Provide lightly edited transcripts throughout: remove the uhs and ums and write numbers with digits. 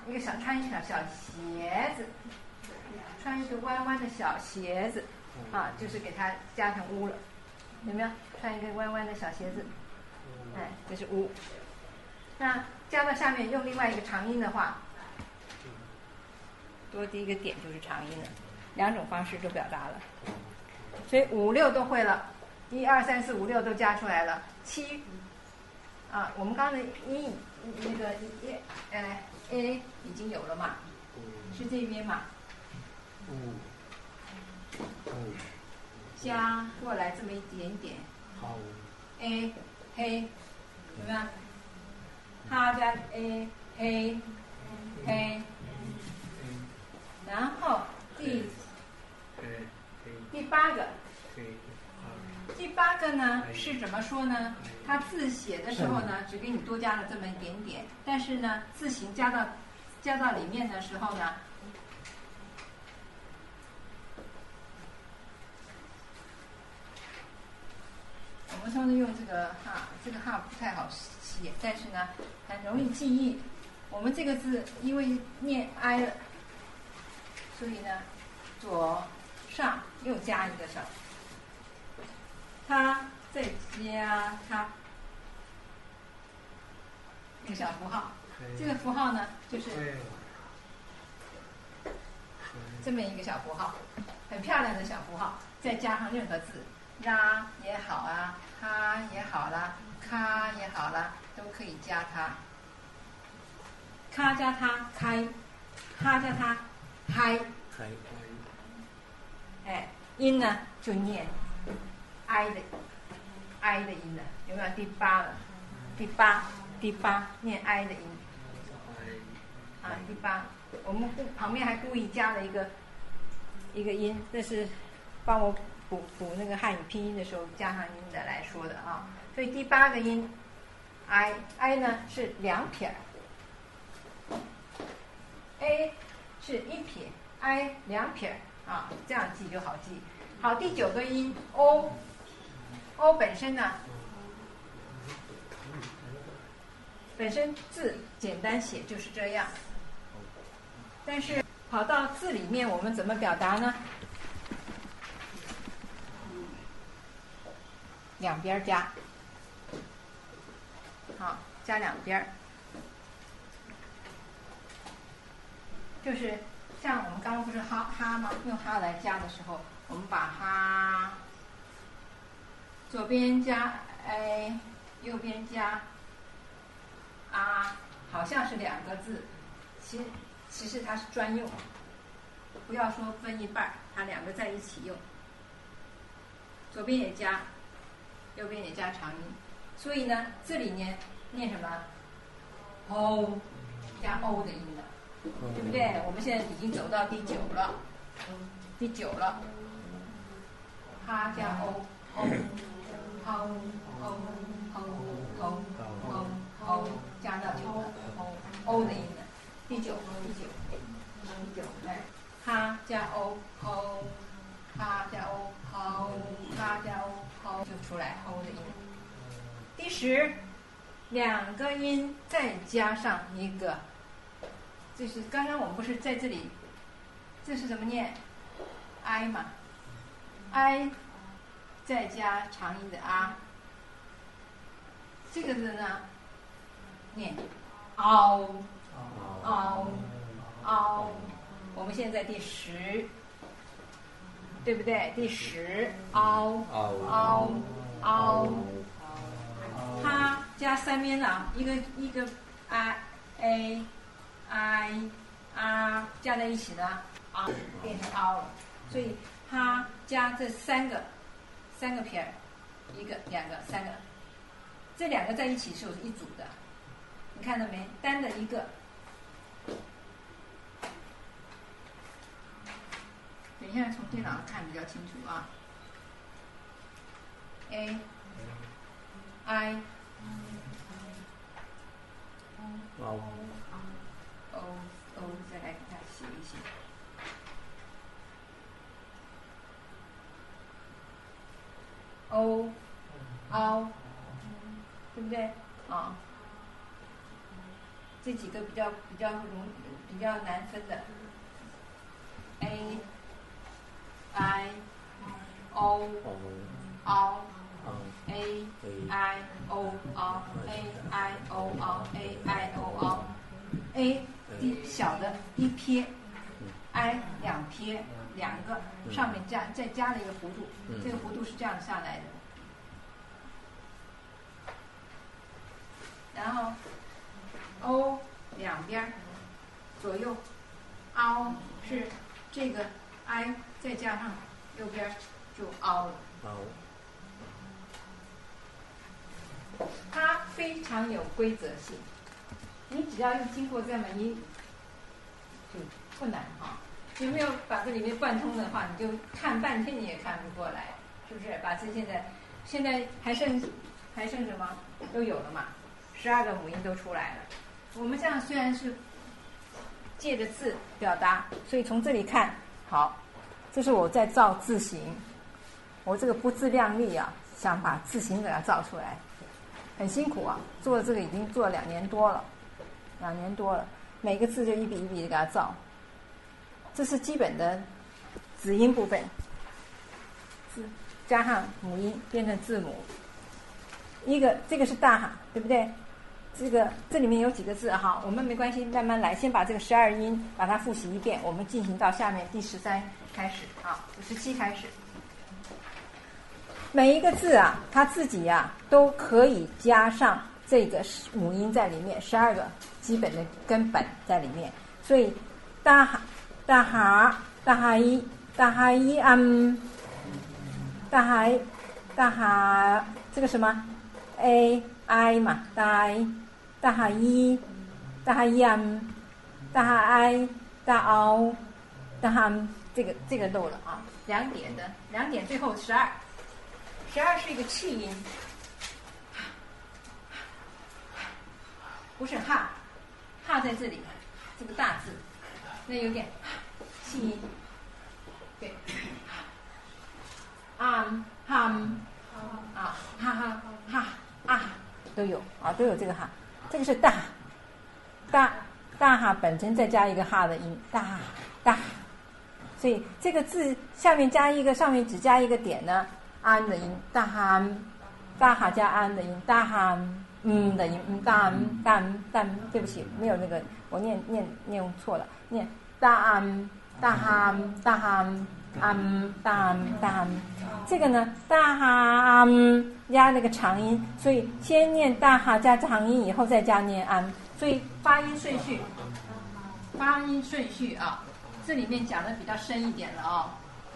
一个穿一个小鞋子，穿一个弯弯的小鞋子，就是给它加成乌了，有没有？穿一个弯弯的小鞋子，这是乌。那加到下面用另外一个长音的话，多第一个点就是长音了，两种方式都表达了。所以5、6都会了，1、2、3、4、5、6都加出来了。7我们刚才那个A 已经有了嘛，是这边嘛，加过来这么一点点 A 黑，有没有？它加 A 黑，然后第8个。第8个呢是怎么说呢？它字写的时候呢，只给你多加了这么一点点，但是呢，字形加到里面的时候呢，我们通常用这个哈，这个哈不太好写，但是呢，很容易记忆。我们这个字因为念 I 了，所以呢，左上又加一个手。它再加它一个小符号，这个符号呢就是这么一个小符号，很漂亮的小符号，再加上任何字，拉也好啊，哈也好啦，咔也好啦，都可以加它。咔加它开，哈加它嗨，音呢就念 I 的音了，有没有？第8了，第八念 I 的音，第8，我们旁边还故意加了一个音，这是帮我补那个汉语拼音的时候加上音的来说的啊。所以第8个音 I 呢是2撇 ，A 是1撇 ，I 2撇这样记就好记。好，第9个音 O 本身呢，本身字简单写就是这样，但是跑到字里面我们怎么表达呢？两边加，加两边，就是像我们刚刚不是哈吗？用哈来加的时候，我们把哈左边加 A， 右边加好像是2个字，其实它是专用，不要说分一半，它2个在一起用，左边也加，右边也加长音，所以呢，这里念什么 ？O 加 O 的音了，对不对？我们现在已经走到第9了，哈加 O， O 加到9了 ，O 的音了，第9，哈加 O， 哈加 O， 哈加 O， 就出来 O 的音。第10， 2个音再加上一个，就是刚刚我们不是在这里，这是怎么念 ？I 嘛 ，I 再加长音的这个字呢念嗷，我们现在第10，对不对？第10嗷，它加3边的一个 I 加在一起呢，变成嗷了，所以它加这3个撇，1个、2个、3个，这2个在一起是有一组的，你看到没？单的一个。等一下从电脑上看比较清楚啊。A I O 再来给它写一写。O 凹，对不对？ 这几个比较难分的 A I O O A I O O A I O O A I O O A 小的一撇 I 两撇两个，上面再加了一个弧度，这个弧度是这样下来的。然后 O 两边左右 凹是这个 I 再加上右边就凹了。它非常有规则性，你只要经过这么一就不难哈。你没有把这里面贯通的话，你就看半天你也看不过来，是不是？把这现在还剩什么都有了嘛，12个母音都出来了。我们这样虽然是借着字表达，所以从这里看，好，这是我在造字形，我这个不自量力啊，想把字形给它造出来，很辛苦啊，做这个已经做了2年多了，每个字就一笔一笔的给它造。这是基本的子音部分，字加上母音变成字母。这个是大哈，对不对？这里面有几个字哈，我们没关系，慢慢来，先把这个12音把它复习一遍，我们进行到下面第13开始啊，17开始。每一个字啊，它自己啊都可以加上这个母音在里面，12个基本的根本在里面，所以大哈。大哈伊大哈这个什么 A I 嘛，大哈伊大哈大哈 I 大凹大哈这个漏了啊，2点最后12是一个气音，不是哈在这里，这个大字那有点气音，对，哈都有啊，都有这个哈，这个是大哈本身再加一个哈的音，大，所以这个字下面加一个，上面只加一个点呢，安的音，大哈加安的音，大哈的音，大，对不起，没有那个我念错了，念。大哈，这个呢，大哈加那个长音，所以先念大哈加长音，以后再加念安，所以发音顺序啊，这里面讲的比较深一点了啊。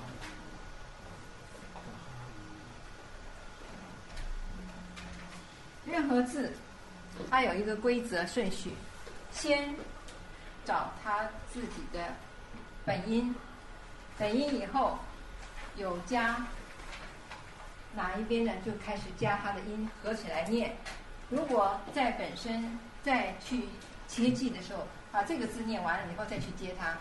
任何字它有一个规则顺序，先找它自己的本音以后有加哪一边的就开始加它的音合起来念。如果在本身再去接记的时候，把这个字念完了以后再去接它。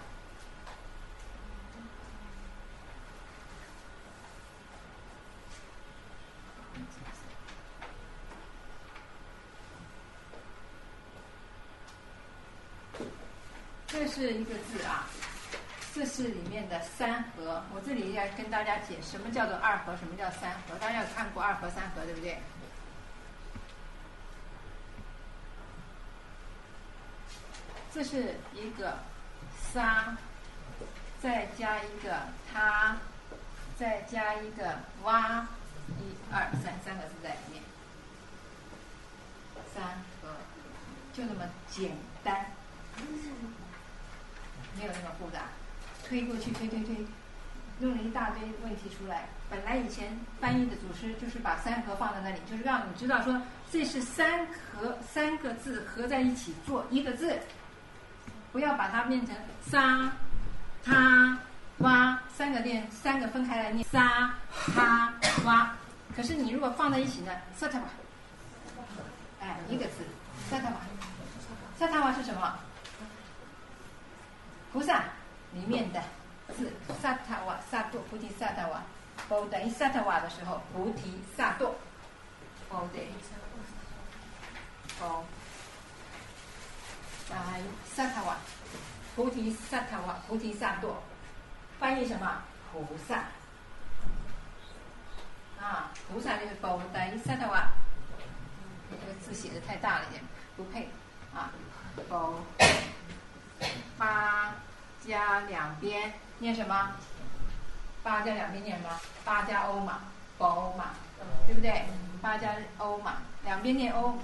这是一个字啊，这是里面的3合。我这里要跟大家解什么叫做2合，什么叫3合。大家有看过2合、3合，对不对？这是一个沙，再加一个他，再加一个哇，1、2、3，3个字在里面。3合，就那么简单。没有那么复杂，推过去推，弄了一大堆问题出来。本来以前翻译的祖师就是把3合放在那里，就是让你知道说这是3个字合在一起做一个字，不要把它变成沙、他、哇3个分开来念沙、他、哇。可是你如果放在一起呢，萨塔瓦，一个字，萨塔瓦，萨塔瓦是什么？菩萨里面的字，萨塔瓦萨埵菩提萨塔瓦，波等于萨塔瓦的时候，菩提萨埵，波等于波， 萨塔瓦，菩提萨塔瓦，菩提萨埵，翻译什么？菩萨。菩萨就是菩提萨埵瓦。这个字写的太大了一点，不配菩八加两边念什么？八加两边念什么？八加欧嘛，菩嘛，对不对？八加欧嘛，两边念欧。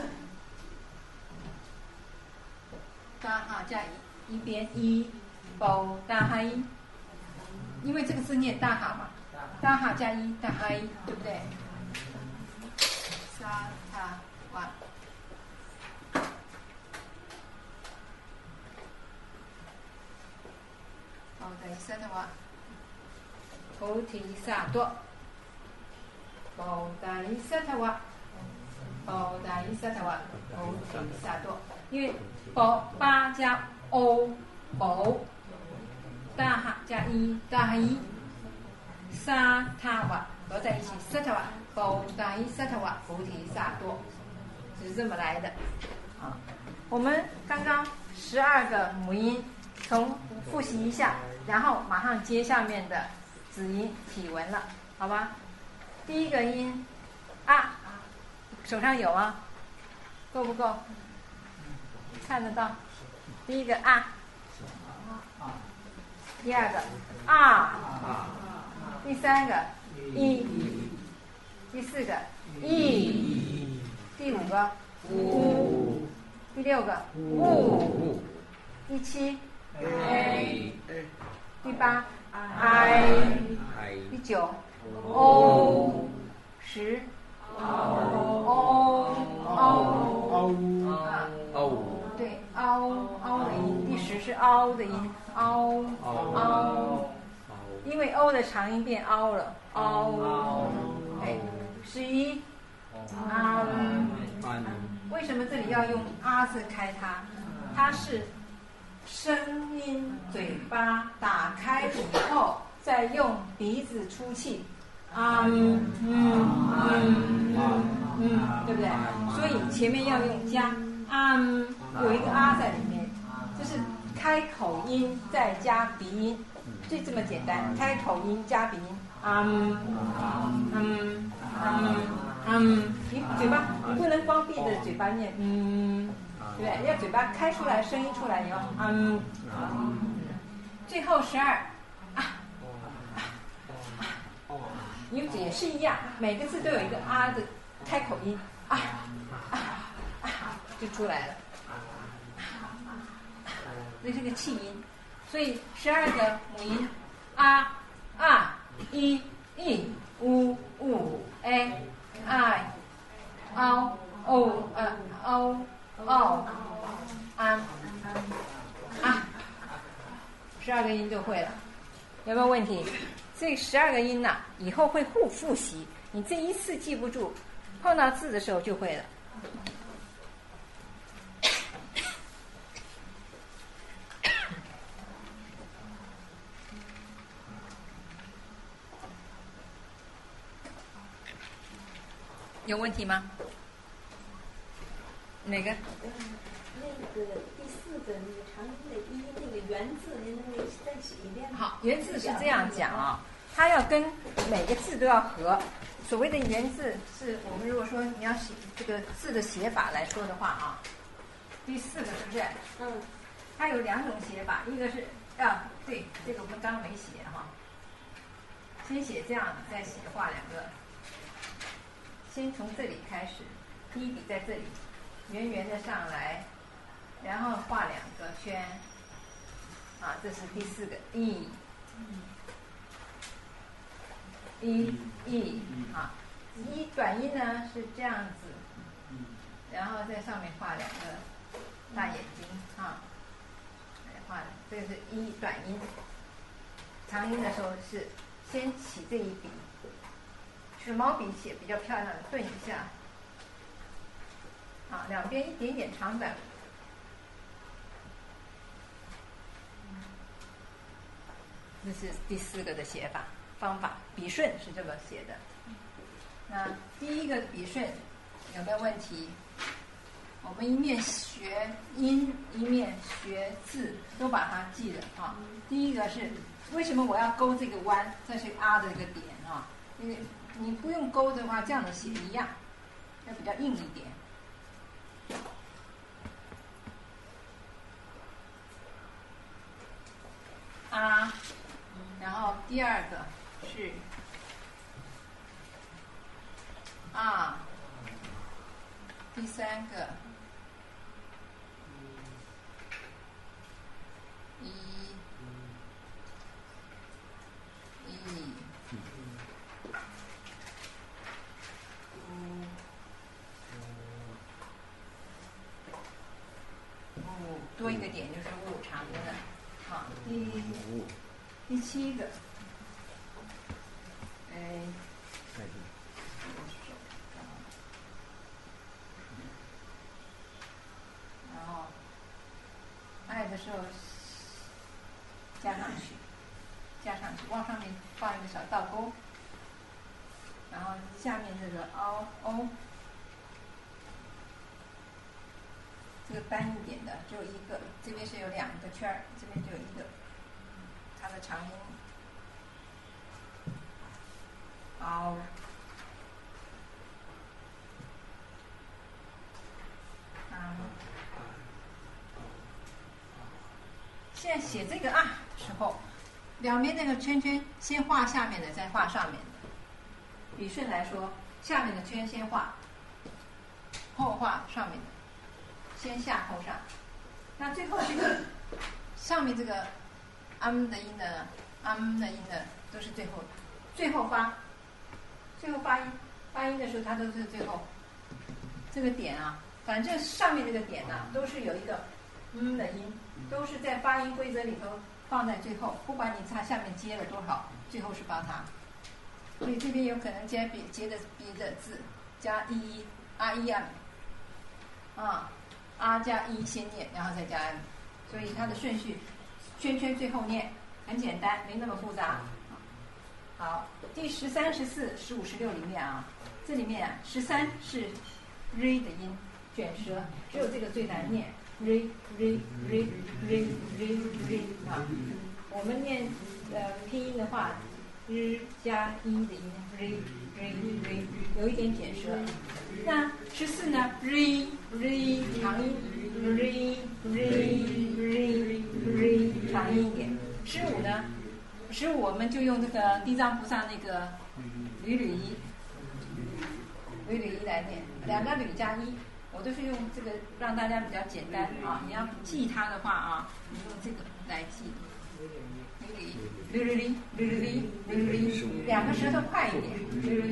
大哈加一边一，菩大哈一，因为这个字念大哈嘛，大哈加一，大哈一，对不对？萨塔瓦，菩提萨埵瓦，菩提萨埵，菩提萨埵瓦，菩提萨埵瓦，菩提萨埵。因为八加欧，菩大哈加一，大哈一，萨塔瓦合在一起，萨塔瓦，菩提萨埵瓦，菩提萨埵，是这么来的。我们刚刚12个母音，复习一下，然后马上接下面的子音体文了，好吧？第一个音手上有吗？够不够？看得到？第一个第二个第三个第四个第五个第六个第七第八第九10对，凹的音，第10是凹的音，凹，因为欧的长音变凹了，凹，对，11，为什么这里要用字开它？它是声音嘴巴打开以后，再用鼻子出气，对不对？所以前面要用加。有一个在里面，就是开口音再加鼻音，就这么简单。开口音加鼻音，你嘴巴你不能光闭着嘴巴念，对不对？要嘴巴开出来，声音出来，你要最后12，你也是一样，每个字都有一个的开口音，就出来了，这是个气音，所以12个母音i u a i o o 12个音就会了，有没有问题？这12个音以后会复习，你这一次记不住，碰到字的时候就会了。有问题吗？哪个？ 那个第4个那个长音的一那个元字，您能再写一遍吗？ 好，元字是这样讲它要跟每个字都要合。所谓的元字，是我们如果说你要写这个字的写法来说的话第4个是不是？它有2种写法，一个是对，这个我们刚没写先写这样，再画2个。先从这里开始，第一笔在这里，圆圆的上来，然后画2个圈，这是第4个一短音呢是这样子，然后在上面画2个大眼睛画这个是短音，长音的时候是先起这一笔。是毛笔写比较漂亮的，顿一下，两边一点点长短，这是第4个的写法方法，笔顺是这么写的。那第一个笔顺有没有问题？ 我们一面学音，一面学字，都把它记了啊。第一个是为什么我要勾这个弯，再去啊的这个点啊？因为你不用勾的话，这样的写一样，要比较硬一点。啊，然后第二个是啊，第三个一，多一个点就是五长的。好，第七个，然后爱的时候加上去，往上面放一个小倒钩，然后下面这个o，这个单一点的只有一个，这边是有两个圈儿，这边只有一个，它的长音凹。现在写这个啊的时候，两边那个圈圈先画下面的，再画上面的。笔顺来说，下面的圈先画，后画上面的，先下后上。那最后这个上面这个的音的都是最后发音的时候，它都是最后这个点啊。反正上面这个点啊，都是有一个的音，都是在发音规则里头放在最后，不管你它下面接了多少，最后是发它。所以这边有可能接的别的字，加啊加先念，然后再加 m， 所以它的顺序圈圈最后念，很简单，没那么复杂。好，第13、14、15、16里面啊，这里面13是 r 的音。卷舌，只有这个最难念 ，r 啊。我们念拼音的话，r 加1的音 ，r 有一点卷舌。那14呢 ，r 长音 ，r 长音一点。15呢，15我们就用这个地藏菩萨那个吕一来念，两个吕加1。我都是用这个让大家比较简单啊，你要记它的话啊，你用这个来记。两个舌头快一点，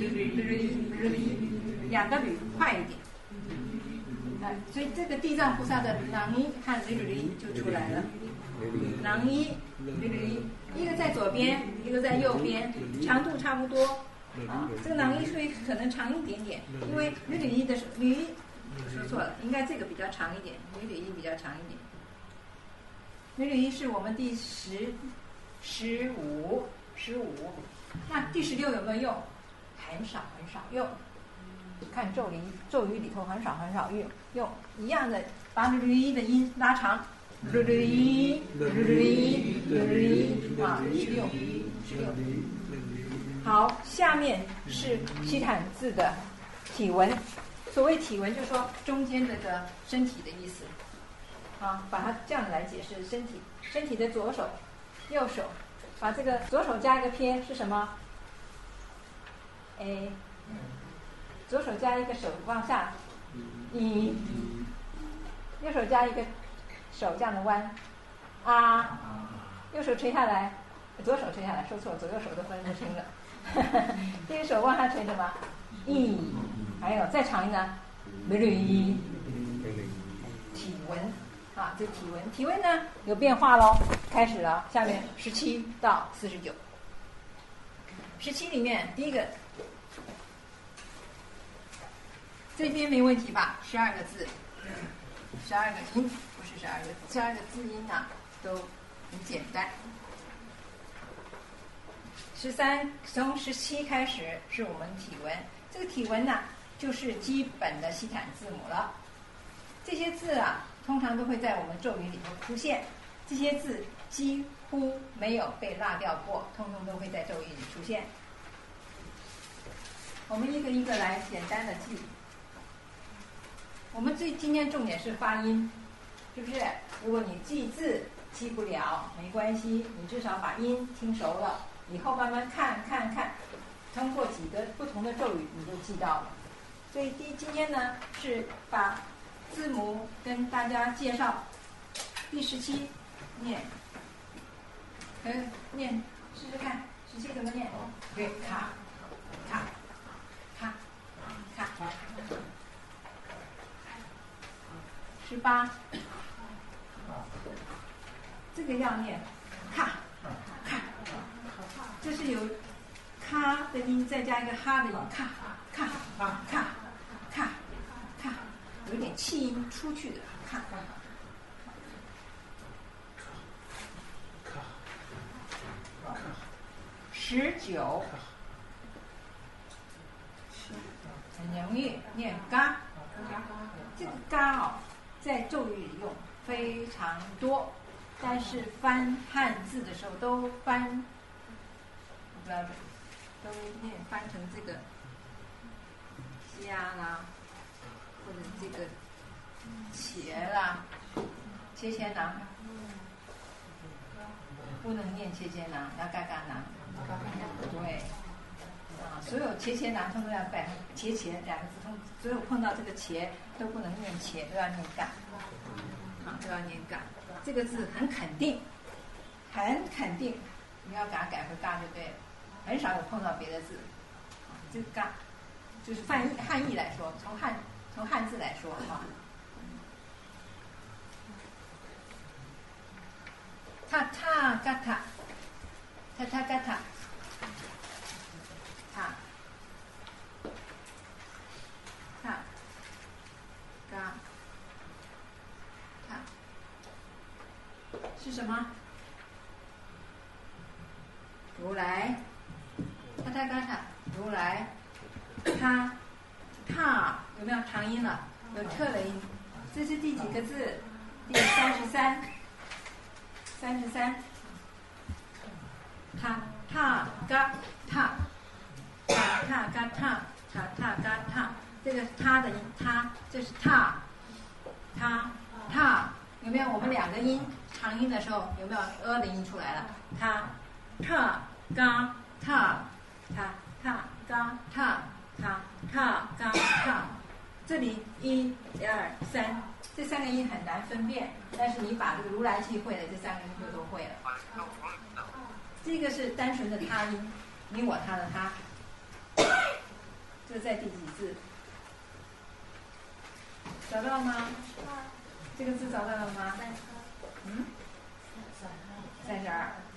两个吕快一点。所以这个地藏菩萨的囊一和就出来了。囊一，一个在左边，一个在右边，长度差不多。啊，这个囊一所以可能长一点点，因为吕的吕。说错了，应该这个比较长一点，吕比较长一点。吕是我们第15，那第16有没有用？很少用。看咒语里头很少用，一样的把吕的音拉长，啊，16。好，下面是西坦字的体文。所谓体文，就是说中间这个身体的意思，啊，把它这样来解释身体的左手、右手，把这个左手加一个偏是什么？左手加一个手往下，右手加一个手这样的弯，啊，右手垂下来，左手垂下来，说错了，左右手都分不清了。这个手往下垂什么？还有再长一呢，体文啊，这体文呢有变化喽，开始了，下面17到49。17里面第一个，这边没问题吧？12个字，12个音，不是12个字音啊，都很简单。从17开始是我们体文，这个体文呢就是基本的西坦字母了。 这些字啊，通常都会在我们咒语里头出现。这些字几乎没有被落掉过，通通都会在咒语里出现。我们一个一个来简单的记。我们今天重点是发音，是不是？如果你记字记不了没关系，你至少把音听熟了，以后慢慢看，通过几个不同的咒语你就记到了。所以今天呢是把字母跟大家介绍。第17念，念试试看，17怎么念？对，卡卡卡卡。18，这个要念卡卡，这是有咔的音，再加一个哈的音，卡卡卡卡卡，有点气音出去的卡。19，很容易念嘎，这个嘎哦，在咒语里用非常多，但是翻汉字的时候都翻不标准，都翻成这个虾啦，或者这个茄啦，切签囊，不能念切签囊，要嘎嘎囊。对，所有茄茄囊通通要拜茄茄两个字通，所有碰到这个茄都不能念茄，都要念嘎，都要念嘎。这个字很肯定，很肯定，你要给它改回嘎就对了。很少有碰到别的字，这个嘎就是汉译来说，从汉字来说哈。塔塔嘎塔。塔塔嘎塔，塔塔嘎塔是什么？如来，塔塔嘎塔，如来，他踏有没有长音了？有特的音。这是第几个字？第33。塔塔嘎塔，塔塔嘎塔，塔塔嘎塔，这个他的音，他这是塔，塔有没有？我们两个音长音的时候有没有的音出来了？塔嘎塔，塔嘎塔，塔嘎塔。这里1、2、3，这3个音很难分辨，但是你把这个如来记会了，这3个音就都会了。这个是单纯的他音，你我他的他，这在第几字？找到了吗？这个字找到了吗？32。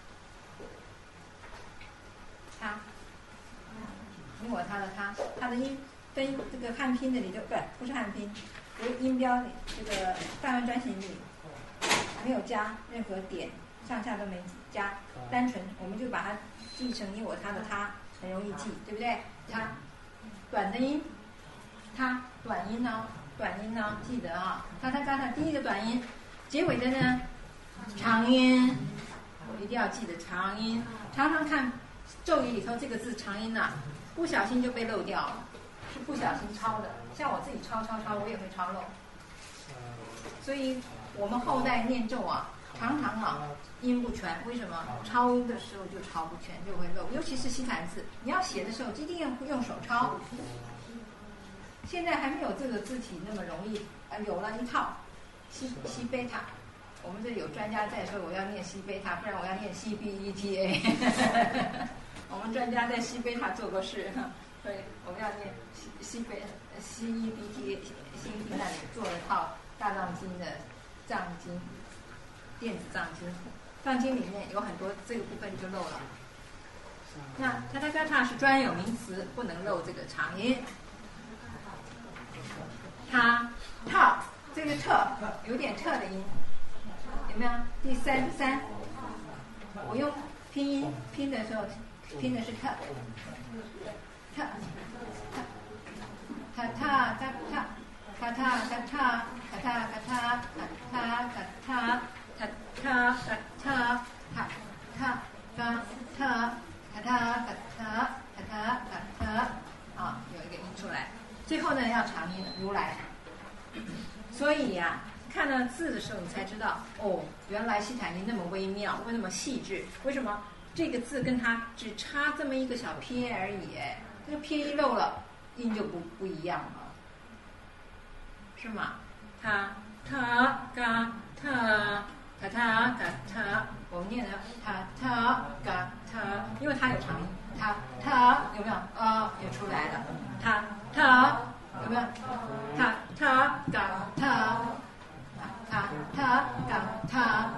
他，你我他的他，他的音跟这个汉拼的里就不是汉拼，音标里这个范文专行里没有加任何点，上下都没加，单纯我们就把它记成你我他的他，很容易记，对不对？他短的音，他短音哦，记得啊，他嘎他第一个短音，结尾的呢长音，我一定要记得长音。常常看咒语里头这个字长音啊，不小心就被漏掉了，是不小心抄的。像我自己抄，我也会抄漏。所以我们后代念咒啊，常常音不全，为什么？抄的时候就抄不全，就会漏。尤其是西坛字，你要写的时候一定要用手抄。现在还没有这个字体那么容易，有了一套西贝塔。我们这里有专家在说我要念西贝塔，不然我要念西 BETA。我们专家在西贝塔做过事，所以我们要念西 EBTA， 西那里做了套大藏经的藏经，电子藏经。藏经里面有很多这个部分就漏了。那塔塔嘎塔是专有名词，不能漏这个长音。他特这个特有点特的音，有没有？第3，我用拼音拼的时候拼的是特，塔嘎塔， 咔嚓咔嚓咔嚓咔嚓咔嚓咔嚓咔嚓咔嚓咔嚓咔嚓咔嚓咔嚓咔嚓咔嚓，啊，有一个音出来。最后呢，要长音如来。所以呀，看到字的时候，你才知道哦，原来西坦音那么微妙，那么细致。为什么这个字跟它只差这么一个小撇而已？这个撇一漏了，音就不一样了，是吗？他嘎他他嘎他，我们念的他嘎他，因为它有长音，他有没有？也出来了，他有没有？他嘎他。他嘎他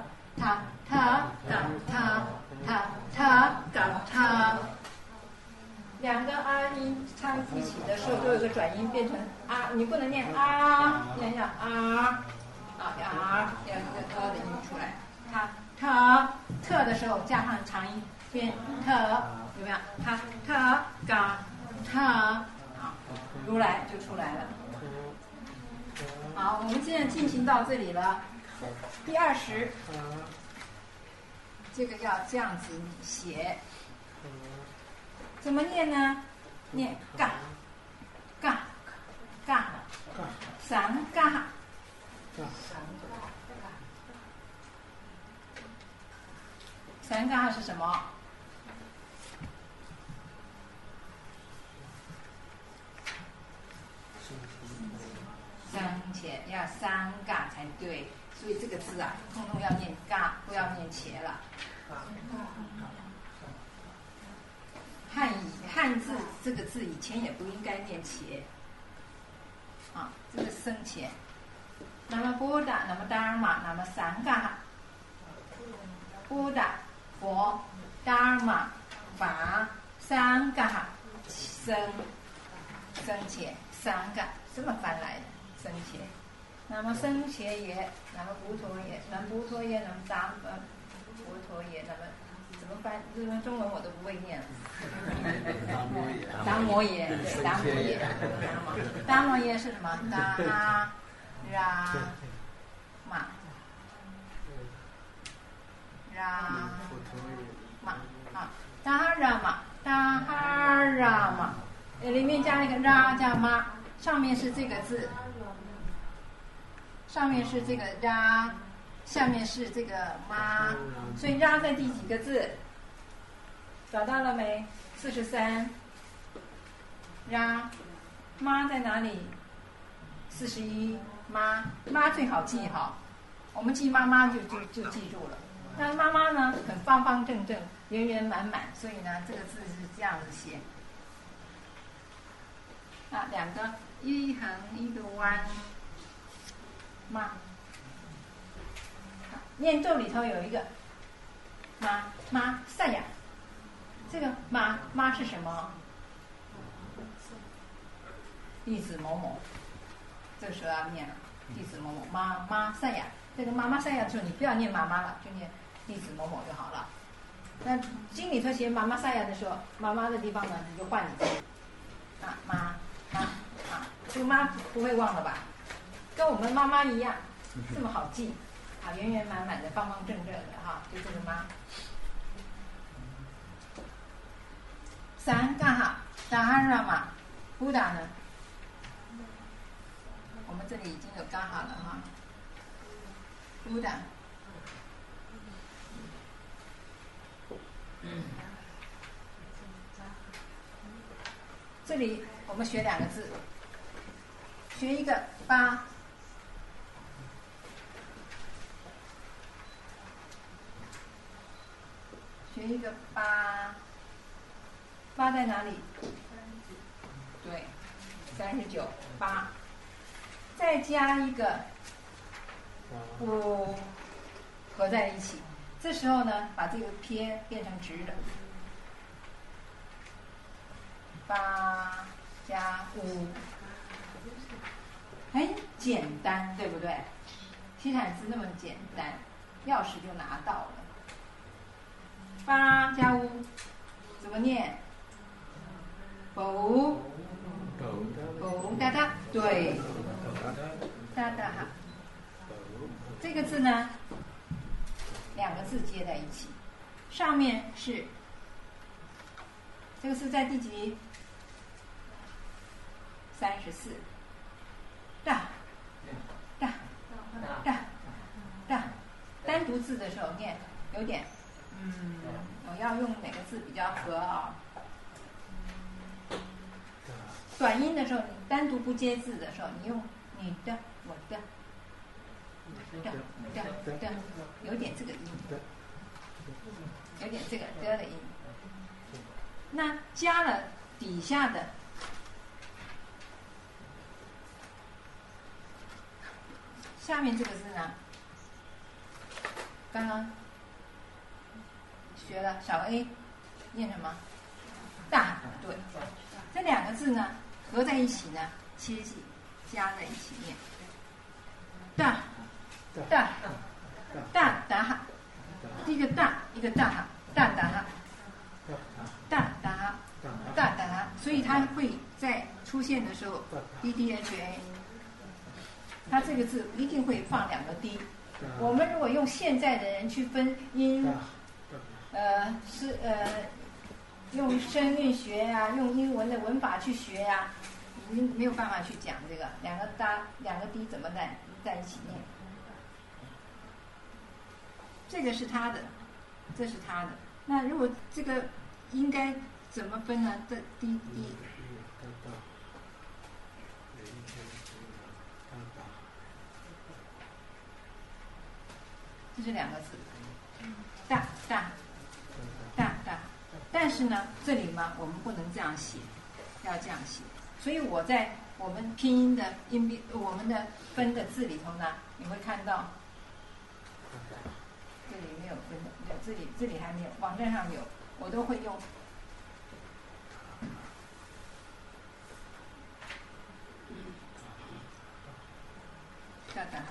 嘎他，两个啊音唱一起的时候都有个转音变成啊，你不能念啊，念要啊啊，要一个的音出来。他特的时候加上长音变特，有没有？他嘎他，啊，如来就出来了。好，我们现在进行到这里了。第20，这个要这样子写，怎么念呢？念嘎嘎嘎，三嘎，三嘎是什么？生且要三嘎才对，所以这个字啊，通通要念嘎，不要念且了。汉字这个字以前也不应该念且，啊，这个生且。那么波达，那么达尔玛，那么三嘎，波达佛，达尔玛法，三嘎生且三嘎，这么翻来的。生且，那么生且也，那么不陀也，那么不陀也，那么不陀也，那么怎么翻？这个中文我都不会念了。达摩也，对，达摩也，达摩也是什么？达拉玛，拉玛啊，达拉玛，达拉玛，里面加了一个拉加玛，上面是这个字。上面是这个拉，下面是这个妈，所以拉在第几个字？找到了没？43。拉，妈在哪里？41。妈最好记好，我们记妈妈就记住了。那妈妈呢，很方方正正，圆圆满满，所以呢，这个字是这样子写。啊，两个一横一个弯。妈，念咒里头有一个妈赛亚，这个妈是什么？弟子某某，这个时候要念了，弟子某某妈赛亚，这个妈赛亚的时候你不要念妈妈了，就念弟子某某就好了。那经里头写妈赛亚的时候，妈妈的地方呢，你就换你自己。妈这个妈不会忘了吧？跟我们妈妈一样，这么好记，啊，圆圆满满的，方方正正的哈，就这个妈。三嘎哈达拉玛，布达呢？我们这里已经有嘎哈了哈，布达。这里我们学两个字，学一个巴。学一个八，八在哪里？对，39，八，再加一个五，合在一起。这时候呢，把这个撇变成直的，八加五，很简单，对不对？西坦字那么简单，钥匙就拿到了。八加五怎么念？啵哒哒，对， 哒哒哈。这个字呢，两个字接在一起，上面是这个是在第几？34。哒哒哒哒，单独字的时候念有点，我要用哪个字比较合啊？短音的时候，你单独不接字的时候，你用你的、我的、的，有点这个音，有点这个的音。那加了底下的下面这个字呢，刚刚学了小 A 念什么？大，对，这两个字呢合在一起呢，切记加在一起念。大大大达哈，一个大一个大哈，大达哈，大达哈，大达哈，所以它会在出现的时候 DDHA， 它这个字一定会放两个 D。我们如果用现在的人去分音，用声韵学呀、用英文的文法去学呀、已经没有办法去讲这个两个大两个 D 怎么在一起念。这个是他的，这是他的。那如果这个应该怎么分呢？这 D， 这是两个字，大大大大。但是呢，这里嘛，我们不能这样写，要这样写。所以我在我们拼音的我们的分的字里头呢，你会看到，这里没有分的，这里还没有，网站上有，我都会用。大大，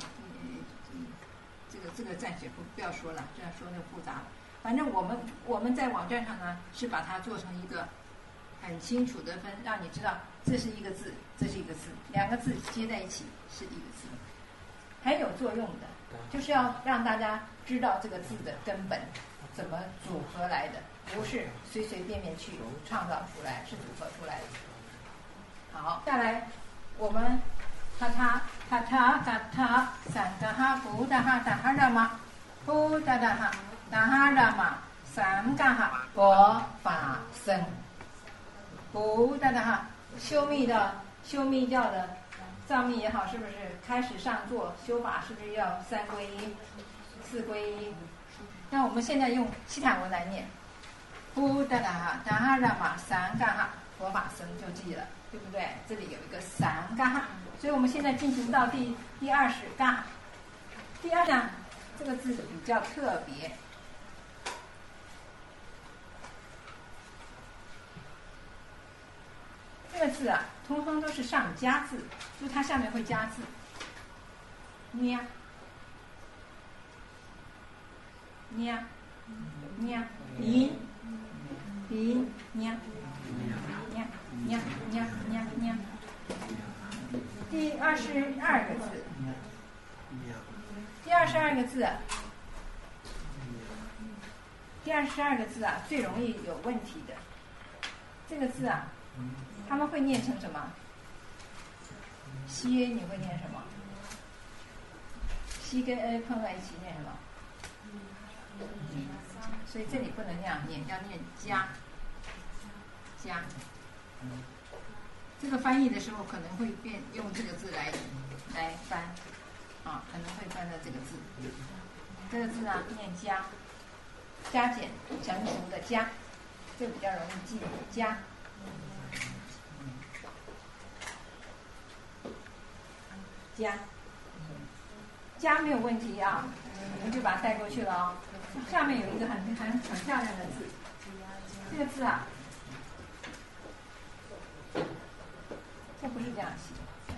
这个暂且不要说了，这样说那复杂了。反正我们在网站上呢，是把它做成一个很清楚的分，让你知道这是一个字，这是一个字，两个字接在一起是一个字，很有作用的，就是要让大家知道这个字的根本怎么组合来的，不是随随便便去创造出来，是组合出来的。好，下来我们他他三个哈不的哈达哈的嘛，不的的哈。达哈拉玛三嘎哈佛法僧，不哒哒哈，修密教的藏密也好，是不是开始上座修法是不是要三皈依、四皈依？那我们现在用西坦文来念，不哒哒哈达哈拉玛三嘎哈佛法僧就记了，对不对？这里有一个三嘎哈，所以我们现在进行到第20嘎哈。第二呢，这个字比较特别。这个字啊，通通都是上加字，就是它下面会加字。nha nha nha 音音 nha nha nha nha nha nha。第22个字，第22个字啊，最容易有问题的。这个字啊。他们会念成什么？西你会念什么？西跟 a 碰在一起念什么？所以这里不能那样念，要念加。这个翻译的时候可能会用这个字来翻，啊，可能会翻到这个字。这个字呢，念加，加减成熟的加，这个比较容易记，加。加没有问题啊，我们就把它带过去了哦。下面有一个很漂亮的字，这个字啊，这不是这样写，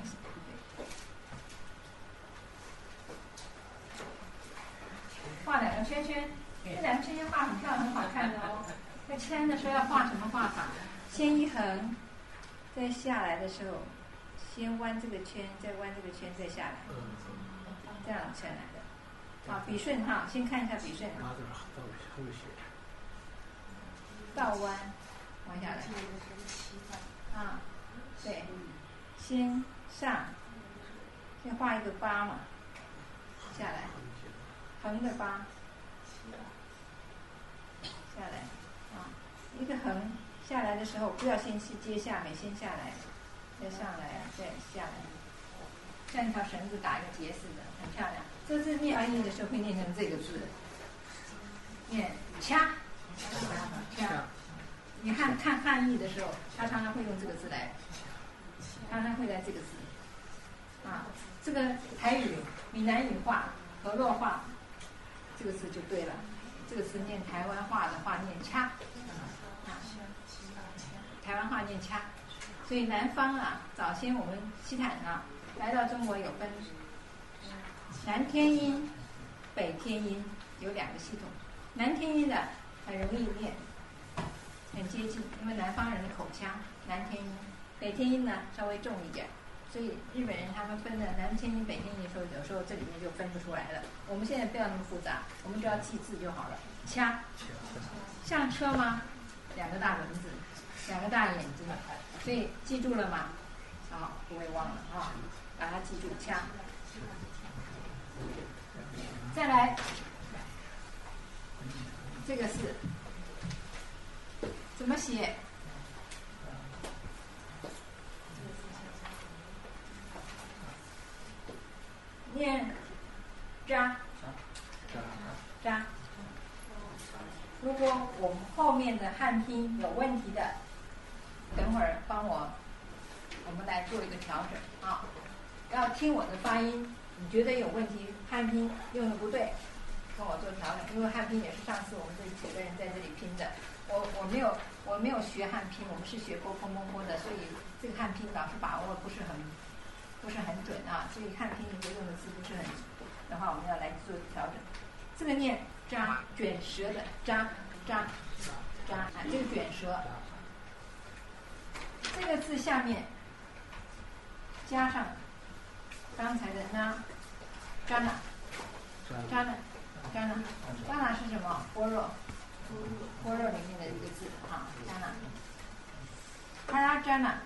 画两个圈圈，这两个圈圈画很漂亮，很好看的哦。在签的时候要画什么画法？先一横，再下来的时候。 先弯这个圈，再弯这个圈，再下来，这样下来的。啊，笔顺哈，先看一下笔顺。倒弯，弯下来。啊，对，先上，先画一个八嘛，下来，横的八，下来，啊，一个横下来的时候，不要先接下面，先下来，再上来，再下来，像一条绳子打一个结似的，很漂亮。这字念翻译的时候会念成这个字，念掐，掐。你看汉译的时候，他常常会用这个字来，常常会来这个字，啊，这个台语、闽南语话、河洛话，这个字就对了。这个字念台湾话的话念掐，啊，台湾话念掐。所以南方啊，早先我们西坦啊，来到中国有分南天音、北天音，有两个系统。南天音的很容易念。很接近，因为南方人的口腔，南天音，北天音呢稍微重一点，所以日本人他们分的南天音、北天音的时候，有时候这里面就分不出来了。我们现在不要那么复杂，我们只要记字就好了。掐，像车吗？两个大轮子，两个大眼睛，所以记住了吗？好，不会忘了啊，把它记住。掐，再来这个是。怎么写？念扎，扎。如果我们后面的汉拼有问题的，等会儿帮我们来做一个调整啊。要听我的发音，你觉得有问题，汉拼用的不对，跟我做调整。因为汉拼也是上次我们这几个人在这里拼的。我没有学汉拼，我们是学波的，所以这个汉拼老师把握不是很准啊，所以汉拼你用的字不是很的话，我们要来做调整。这个念扎，卷舌的扎，啊，这个卷舌，这个字下面加上刚才的呢，扎那是什么？般若里面的一个字啊，扎那，帕拉扎那，